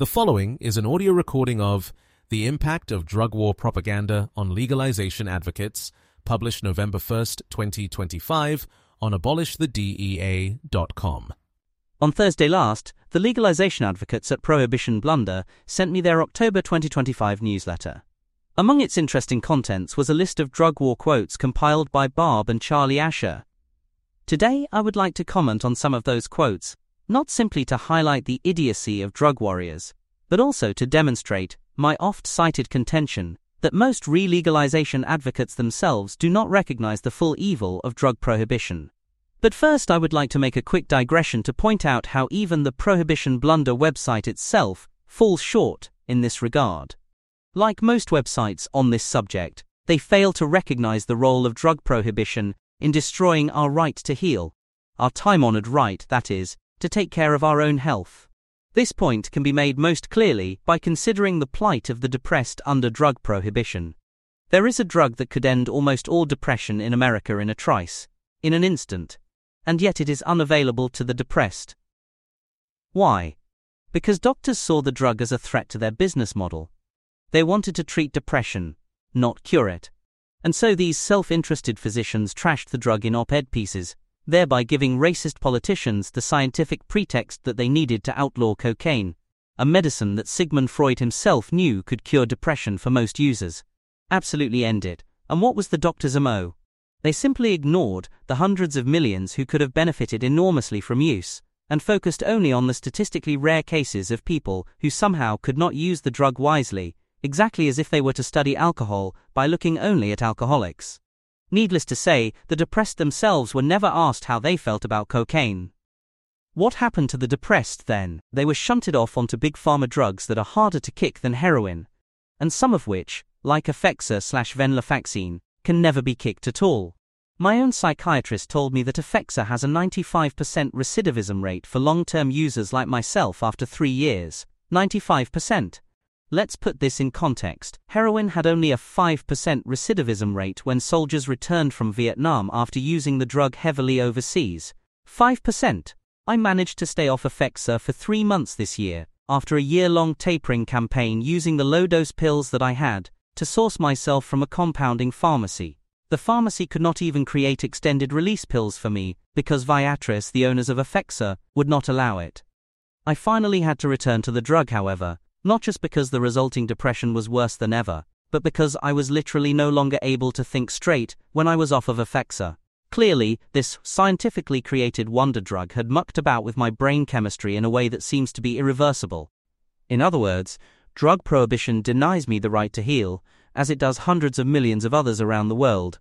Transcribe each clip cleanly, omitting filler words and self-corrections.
The following is an audio recording of The Impact of Drug War Propaganda on Legalization Advocates, published November 1st, 2025 on abolishthedea.com. On Thursday last, the legalization advocates at Prohibition Blunder sent me their October 2025 newsletter. Among its interesting contents was a list of drug war quotes compiled by Barb and Charlie Asher. Today, I would like to comment on some of those quotes, not simply to highlight the idiocy of drug warriors, but also to demonstrate my oft-cited contention that most re-legalization advocates themselves do not recognize the full evil of drug prohibition. But first, I would like to make a quick digression to point out how even the Prohibition Blunder website itself falls short in this regard. Like most websites on this subject, they fail to recognize the role of drug prohibition in destroying our right to heal, our time-honored right, that is, to take care of our own health. This point can be made most clearly by considering the plight of the depressed under drug prohibition. There is a drug that could end almost all depression in America in a trice, in an instant, and yet it is unavailable to the depressed. Why? Because doctors saw the drug as a threat to their business model. They wanted to treat depression, not cure it. And so these self-interested physicians trashed the drug in op-ed pieces, thereby giving racist politicians the scientific pretext that they needed to outlaw cocaine, a medicine that Sigmund Freud himself knew could cure depression for most users. Absolutely end it. And what was the doctor's MO? They simply ignored the hundreds of millions who could have benefited enormously from use, and focused only on the statistically rare cases of people who somehow could not use the drug wisely, exactly as if they were to study alcohol by looking only at alcoholics. Needless to say, the depressed themselves were never asked how they felt about cocaine. What happened to the depressed then? They were shunted off onto big pharma drugs that are harder to kick than heroin, and some of which, like Effexor/venlafaxine, can never be kicked at all. My own psychiatrist told me that Effexor has a 95% recidivism rate for long-term users like myself after 3 years. 95%. Let's put this in context. Heroin had only a 5% recidivism rate when soldiers returned from Vietnam after using the drug heavily overseas. 5%. I managed to stay off Effexor for 3 months this year, after a year-long tapering campaign using the low-dose pills that I had to source myself from a compounding pharmacy. The pharmacy could not even create extended-release pills for me because Viatris, the owners of Effexor, would not allow it. I finally had to return to the drug, however, not just because the resulting depression was worse than ever, but because I was literally no longer able to think straight when I was off of Effexor. Clearly, this scientifically created wonder drug had mucked about with my brain chemistry in a way that seems to be irreversible. In other words, drug prohibition denies me the right to heal, as it does hundreds of millions of others around the world.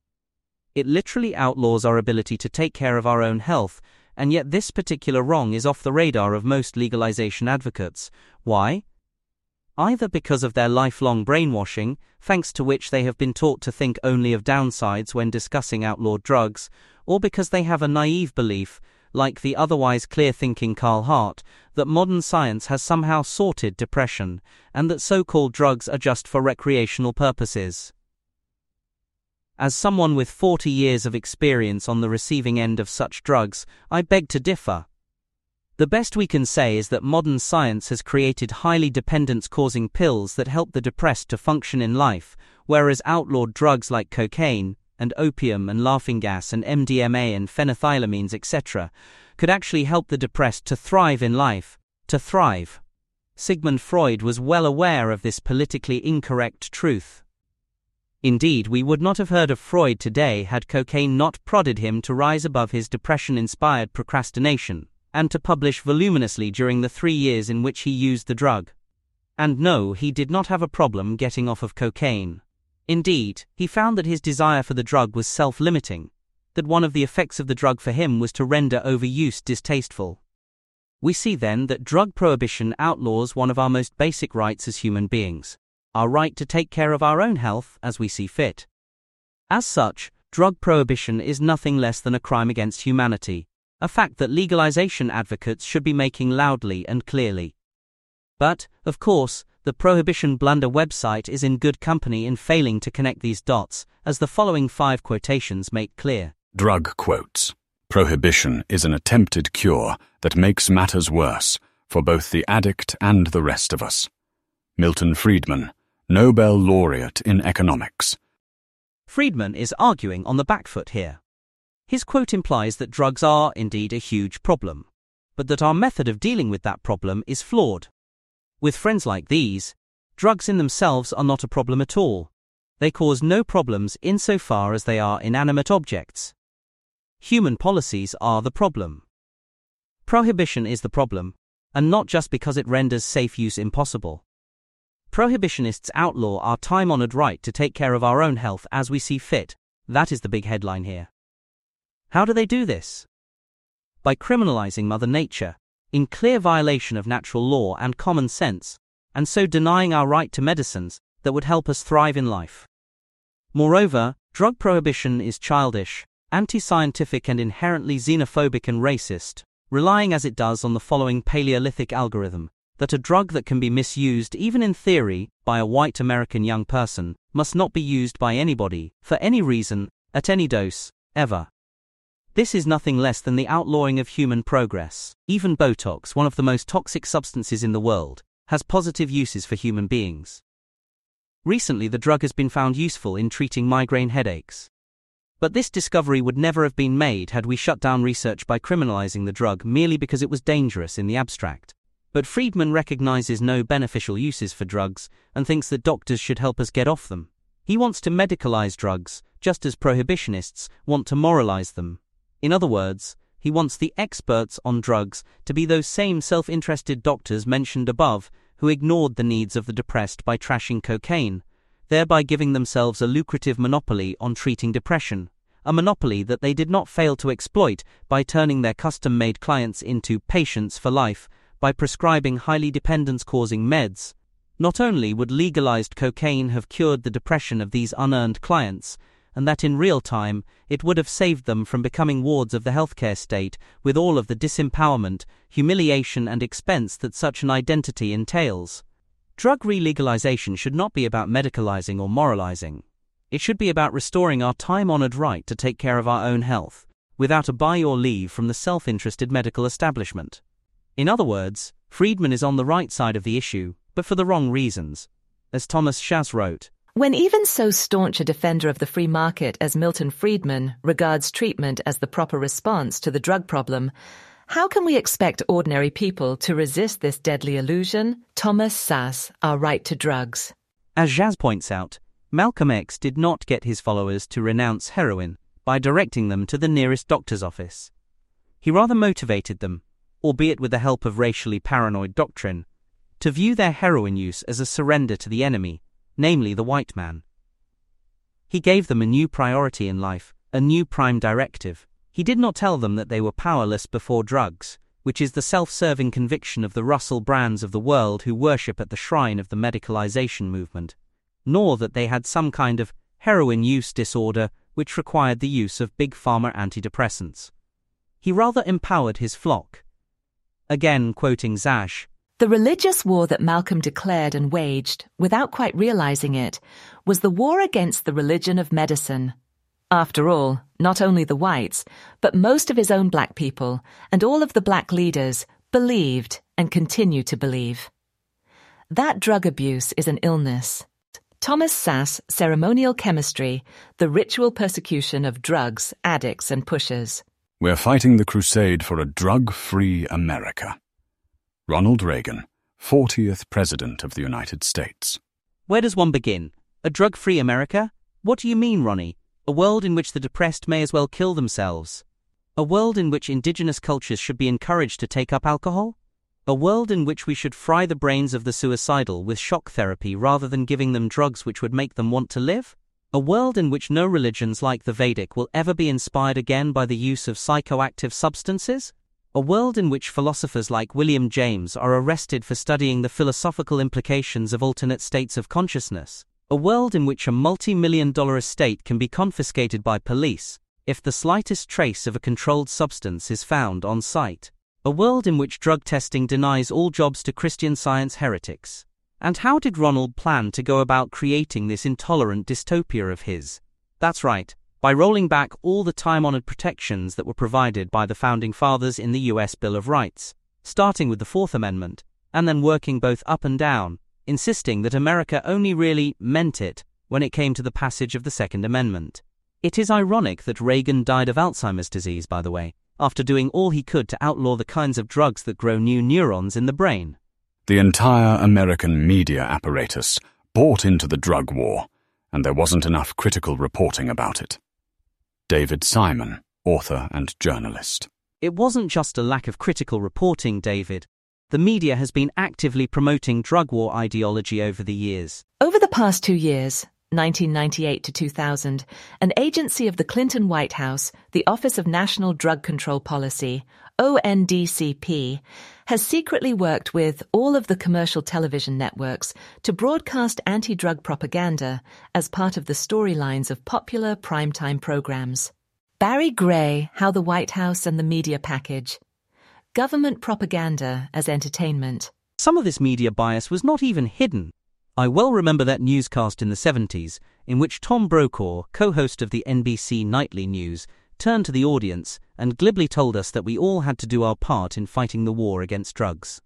It literally outlaws our ability to take care of our own health, and yet this particular wrong is off the radar of most legalization advocates. Why? Either because of their lifelong brainwashing, thanks to which they have been taught to think only of downsides when discussing outlawed drugs, or because they have a naive belief, like the otherwise clear-thinking Carl Hart, that modern science has somehow sorted depression, and that so-called drugs are just for recreational purposes. As someone with 40 years of experience on the receiving end of such drugs, I beg to differ. The best we can say is that modern science has created highly dependence-causing pills that help the depressed to function in life, whereas outlawed drugs like cocaine, and opium and laughing gas and MDMA and phenethylamines etc. could actually help the depressed to thrive in life, to thrive. Sigmund Freud was well aware of this politically incorrect truth. Indeed, we would not have heard of Freud today had cocaine not prodded him to rise above his depression-inspired procrastination, and to publish voluminously during the 3 years in which he used the drug. And no, he did not have a problem getting off of cocaine. Indeed, he found that his desire for the drug was self-limiting, that one of the effects of the drug for him was to render overuse distasteful. We see then that drug prohibition outlaws one of our most basic rights as human beings, our right to take care of our own health as we see fit. As such, drug prohibition is nothing less than a crime against humanity, a fact that legalization advocates should be making loudly and clearly. But, of course, the Prohibition Blunder website is in good company in failing to connect these dots, as the following 5 quotations make clear. Drug quotes. Prohibition is an attempted cure that makes matters worse, for both the addict and the rest of us. Milton Friedman, Nobel laureate in economics. Friedman is arguing on the back foot here. His quote implies that drugs are indeed a huge problem, but that our method of dealing with that problem is flawed. With friends like these, drugs in themselves are not a problem at all. They cause no problems insofar as they are inanimate objects. Human policies are the problem. Prohibition is the problem, and not just because it renders safe use impossible. Prohibitionists outlaw our time-honored right to take care of our own health as we see fit. That is the big headline here. How do they do this? By criminalizing Mother Nature, in clear violation of natural law and common sense, and so denying our right to medicines that would help us thrive in life. Moreover, drug prohibition is childish, anti-scientific and inherently xenophobic and racist, relying as it does on the following Paleolithic algorithm, that a drug that can be misused even in theory by a white American young person must not be used by anybody, for any reason, at any dose, ever. This is nothing less than the outlawing of human progress. Even Botox, one of the most toxic substances in the world, has positive uses for human beings. Recently, the drug has been found useful in treating migraine headaches. But this discovery would never have been made had we shut down research by criminalizing the drug merely because it was dangerous in the abstract. But Friedman recognizes no beneficial uses for drugs and thinks that doctors should help us get off them. He wants to medicalize drugs, just as prohibitionists want to moralize them. In other words, he wants the experts on drugs to be those same self-interested doctors mentioned above who ignored the needs of the depressed by trashing cocaine, thereby giving themselves a lucrative monopoly on treating depression, a monopoly that they did not fail to exploit by turning their custom-made clients into patients for life by prescribing highly dependence-causing meds. Not only would legalized cocaine have cured the depression of these unearned clients, and that in real time it would have saved them from becoming wards of the healthcare state with all of the disempowerment, humiliation and expense that such an identity entails. Drug re-legalization should not be about medicalizing or moralizing. It should be about restoring our time-honored right to take care of our own health, without a buy or leave from the self-interested medical establishment. In other words, Friedman is on the right side of the issue, but for the wrong reasons. As Thomas Szasz wrote, when even so staunch a defender of the free market as Milton Friedman regards treatment as the proper response to the drug problem, how can we expect ordinary people to resist this deadly illusion? Thomas Szasz, Our Right to Drugs. As Szasz points out, Malcolm X did not get his followers to renounce heroin by directing them to the nearest doctor's office. He rather motivated them, albeit with the help of racially paranoid doctrine, to view their heroin use as a surrender to the enemy, namely the white man. He gave them a new priority in life, a new prime directive. He did not tell them that they were powerless before drugs, which is the self-serving conviction of the Russell Brands of the world who worship at the shrine of the medicalization movement, nor that they had some kind of heroin use disorder which required the use of big pharma antidepressants. He rather empowered his flock. Again quoting Szasz, the religious war that Malcolm declared and waged, without quite realizing it, was the war against the religion of medicine. After all, not only the whites, but most of his own black people and all of the black leaders believed and continue to believe. That drug abuse is an illness. Thomas Szasz, Ceremonial Chemistry, The Ritual Persecution of Drugs, Addicts and Pushers. We're fighting the crusade for a drug-free America. Ronald Reagan, 40th President of the United States. Where does one begin? A drug-free America? What do you mean, Ronnie? A world in which the depressed may as well kill themselves? A world in which indigenous cultures should be encouraged to take up alcohol? A world in which we should fry the brains of the suicidal with shock therapy rather than giving them drugs which would make them want to live? A world in which no religions like the Vedic will ever be inspired again by the use of psychoactive substances? A world in which philosophers like William James are arrested for studying the philosophical implications of alternate states of consciousness? A world in which a multi-million-dollar estate can be confiscated by police if the slightest trace of a controlled substance is found on site? A world in which drug testing denies all jobs to Christian Science heretics? And how did Ronald plan to go about creating this intolerant dystopia of his? That's right, by rolling back all the time-honored protections that were provided by the Founding Fathers in the U.S. Bill of Rights, starting with the Fourth Amendment, and then working both up and down, insisting that America only really meant it when it came to the passage of the Second Amendment. It is ironic that Reagan died of Alzheimer's disease, by the way, after doing all he could to outlaw the kinds of drugs that grow new neurons in the brain. The entire American media apparatus bought into the drug war, and there wasn't enough critical reporting about it. David Simon, author and journalist. It wasn't just a lack of critical reporting, David. The media has been actively promoting drug war ideology over the years. Over the past 2 years, 1998 to 2000, an agency of the Clinton White House, the Office of National Drug Control Policy, ONDCP, has secretly worked with all of the commercial television networks to broadcast anti-drug propaganda as part of the storylines of popular primetime programs. Barry Gray, How the White House and the Media Package. Government propaganda as entertainment. Some of this media bias was not even hidden. I well remember that newscast in the 70s in which Tom Brokaw, co-host of the NBC Nightly News, turned to the audience and glibly told us that we all had to do our part in fighting the war against drugs.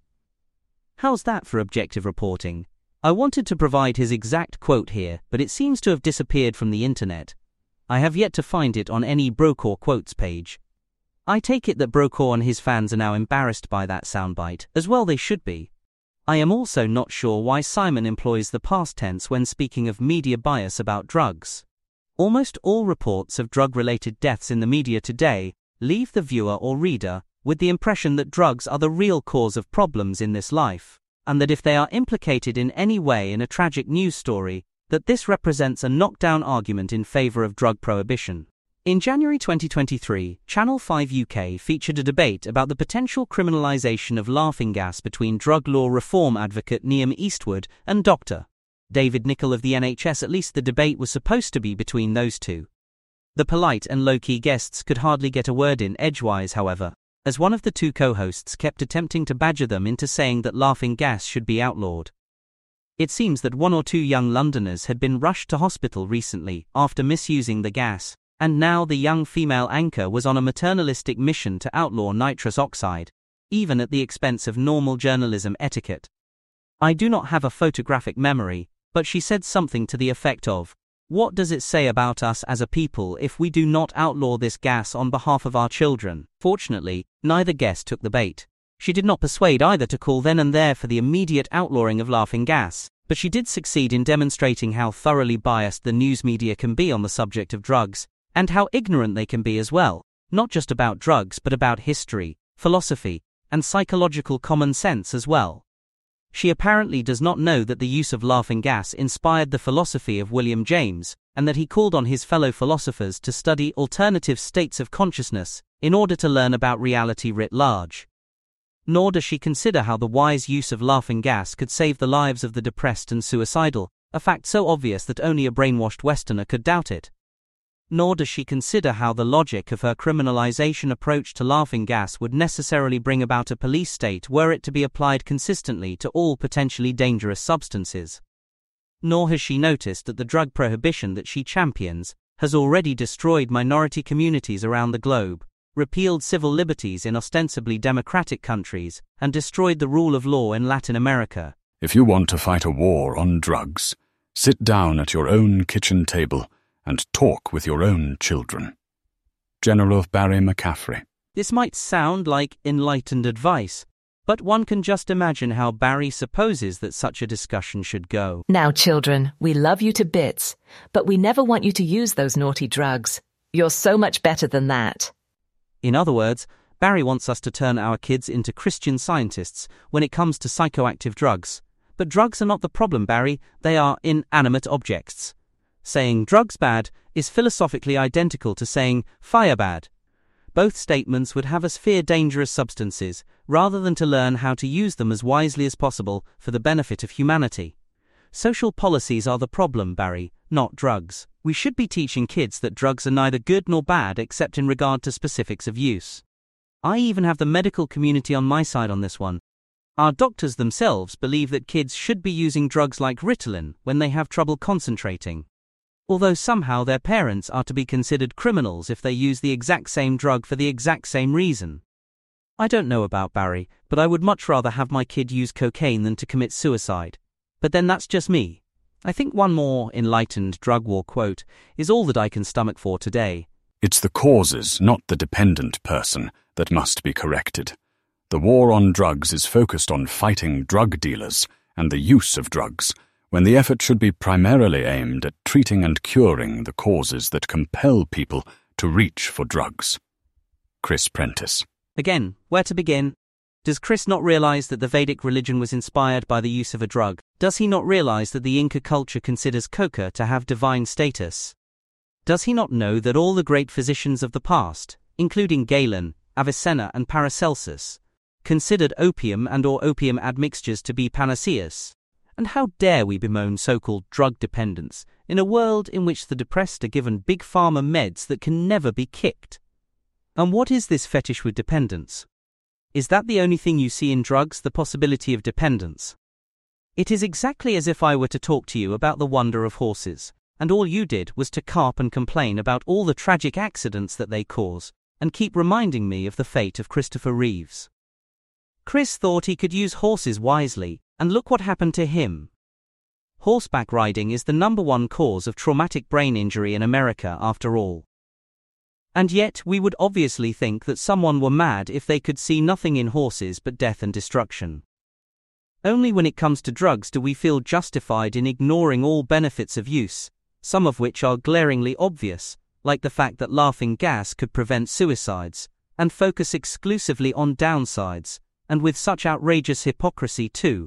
How's that for objective reporting? I wanted to provide his exact quote here, but it seems to have disappeared from the internet. I have yet to find it on any Brokaw quotes page. I take it that Brokaw and his fans are now embarrassed by that soundbite, as well they should be. I am also not sure why Simon employs the past tense when speaking of media bias about drugs. Almost all reports of drug-related deaths in the media today leave the viewer or reader with the impression that drugs are the real cause of problems in this life, and that if they are implicated in any way in a tragic news story, that this represents a knockdown argument in favor of drug prohibition. In January 2023, Channel 5 UK featured a debate about the potential criminalisation of laughing gas between drug law reform advocate Neam Eastwood and Dr. David Nicholl of the NHS. At least the debate was supposed to be between those two. The polite and low-key guests could hardly get a word in edgewise, however, as one of the two co-hosts kept attempting to badger them into saying that laughing gas should be outlawed. It seems that 1 or 2 young Londoners had been rushed to hospital recently after misusing the gas, and now the young female anchor was on a maternalistic mission to outlaw nitrous oxide, even at the expense of normal journalism etiquette. I do not have a photographic memory, but she said something to the effect of, "What does it say about us as a people if we do not outlaw this gas on behalf of our children?" Fortunately, neither guest took the bait. She did not persuade either to call then and there for the immediate outlawing of laughing gas, but she did succeed in demonstrating how thoroughly biased the news media can be on the subject of drugs, and how ignorant they can be as well, not just about drugs but about history, philosophy, and psychological common sense as well. She apparently does not know that the use of laughing gas inspired the philosophy of William James, and that he called on his fellow philosophers to study alternative states of consciousness in order to learn about reality writ large. Nor does she consider how the wise use of laughing gas could save the lives of the depressed and suicidal, a fact so obvious that only a brainwashed Westerner could doubt it. Nor does she consider how the logic of her criminalization approach to laughing gas would necessarily bring about a police state were it to be applied consistently to all potentially dangerous substances. Nor has she noticed that the drug prohibition that she champions has already destroyed minority communities around the globe, repealed civil liberties in ostensibly democratic countries, and destroyed the rule of law in Latin America. If you want to fight a war on drugs, sit down at your own kitchen table and talk with your own children. General Barry McCaffrey. This might sound like enlightened advice, but one can just imagine how Barry supposes that such a discussion should go. Now, children, we love you to bits, but we never want you to use those naughty drugs. You're so much better than that. In other words, Barry wants us to turn our kids into Christian Scientists when it comes to psychoactive drugs. But drugs are not the problem, Barry, they are inanimate objects. Saying drugs bad is philosophically identical to saying fire bad. Both statements would have us fear dangerous substances, rather than to learn how to use them as wisely as possible for the benefit of humanity. Social policies are the problem, Barry, not drugs. We should be teaching kids that drugs are neither good nor bad except in regard to specifics of use. I even have the medical community on my side on this one. Our doctors themselves believe that kids should be using drugs like Ritalin when they have trouble concentrating. Although somehow their parents are to be considered criminals if they use the exact same drug for the exact same reason. I don't know about Barry, but I would much rather have my kid use cocaine than to commit suicide. But then that's just me. I think one more enlightened drug war quote is all that I can stomach for today. It's the causes, not the dependent person, that must be corrected. The war on drugs is focused on fighting drug dealers and the use of drugs, when the effort should be primarily aimed at treating and curing the causes that compel people to reach for drugs. Chris Prentice. Again, where to begin? Does Chris not realize that the Vedic religion was inspired by the use of a drug? Does he not realize that the Inca culture considers coca to have divine status? Does he not know that all the great physicians of the past, including Galen, Avicenna and Paracelsus, considered opium and or opium admixtures to be panaceas? And how dare we bemoan so-called drug dependence in a world in which the depressed are given big pharma meds that can never be kicked? And what is this fetish with dependence? Is that the only thing you see in drugs, the possibility of dependence? It is exactly as if I were to talk to you about the wonder of horses, and all you did was to carp and complain about all the tragic accidents that they cause, and keep reminding me of the fate of Christopher Reeves. Chris thought he could use horses wisely, and look what happened to him. Horseback riding is the #1 cause of traumatic brain injury in America after all. And yet we would obviously think that someone were mad if they could see nothing in horses but death and destruction. Only when it comes to drugs do we feel justified in ignoring all benefits of use, some of which are glaringly obvious, like the fact that laughing gas could prevent suicides, and focus exclusively on downsides, and with such outrageous hypocrisy too.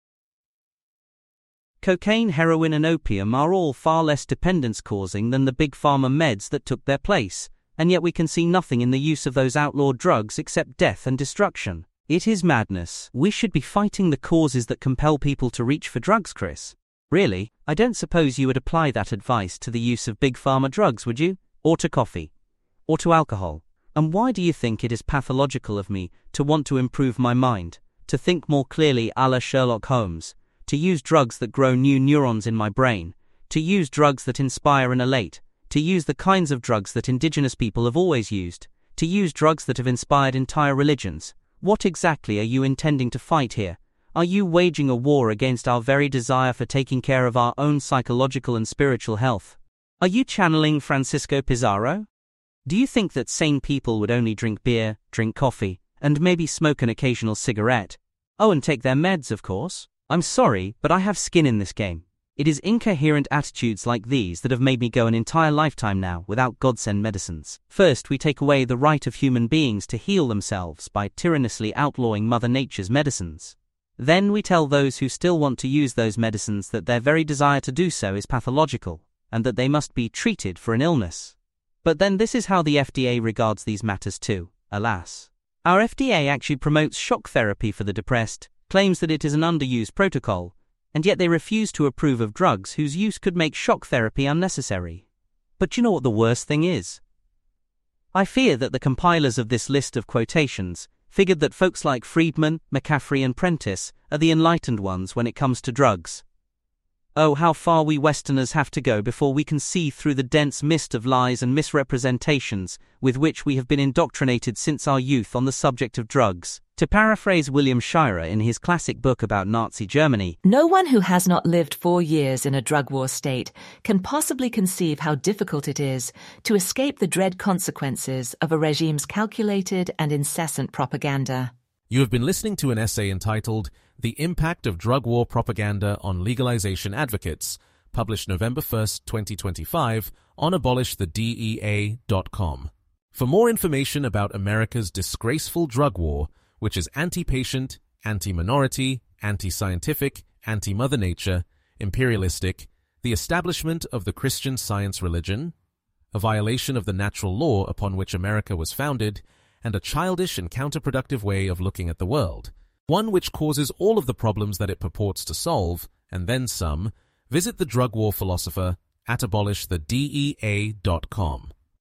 Cocaine, heroin and opium are all far less dependence-causing than the big pharma meds that took their place, and yet we can see nothing in the use of those outlawed drugs except death and destruction. It is madness. We should be fighting the causes that compel people to reach for drugs, Chris. Really, I don't suppose you would apply that advice to the use of big pharma drugs, would you? Or to coffee? Or to alcohol? And why do you think it is pathological of me to want to improve my mind, to think more clearly a la Sherlock Holmes, to use drugs that grow new neurons in my brain, to use drugs that inspire and elate, to use the kinds of drugs that indigenous people have always used, to use drugs that have inspired entire religions? What exactly are you intending to fight here? Are you waging a war against our very desire for taking care of our own psychological and spiritual health? Are you channeling Francisco Pizarro? Do you think that sane people would only drink beer, drink coffee, and maybe smoke an occasional cigarette? Oh, and take their meds, of course. I'm sorry, but I have skin in this game. It is incoherent attitudes like these that have made me go an entire lifetime now without godsend medicines. First, we take away the right of human beings to heal themselves by tyrannously outlawing Mother Nature's medicines. Then we tell those who still want to use those medicines that their very desire to do so is pathological, and that they must be treated for an illness. But then this is how the FDA regards these matters too, alas. Our FDA actually promotes shock therapy for the depressed, claims that it is an underused protocol, and yet they refuse to approve of drugs whose use could make shock therapy unnecessary. But you know what the worst thing is? I fear that the compilers of this list of quotations figured that folks like Friedman, McCaffrey and Prentice are the enlightened ones when it comes to drugs. Oh, how far we Westerners have to go before we can see through the dense mist of lies and misrepresentations with which we have been indoctrinated since our youth on the subject of drugs. To paraphrase William Shirer in his classic book about Nazi Germany, "No one who has not lived 4 years in a drug war state can possibly conceive how difficult it is to escape the dread consequences of a regime's calculated and incessant propaganda." You have been listening to an essay entitled The Impact of Drug War Propaganda on Legalization Advocates, published November 1st, 2025, on abolishthedea.com. For more information about America's disgraceful drug war, which is anti-patient, anti-minority, anti-scientific, anti-Mother Nature, imperialistic, the establishment of the Christian Science religion, a violation of the natural law upon which America was founded, and a childish and counterproductive way of looking at the world, one which causes all of the problems that it purports to solve, and then some, visit the drug war philosopher at abolishthedea.com.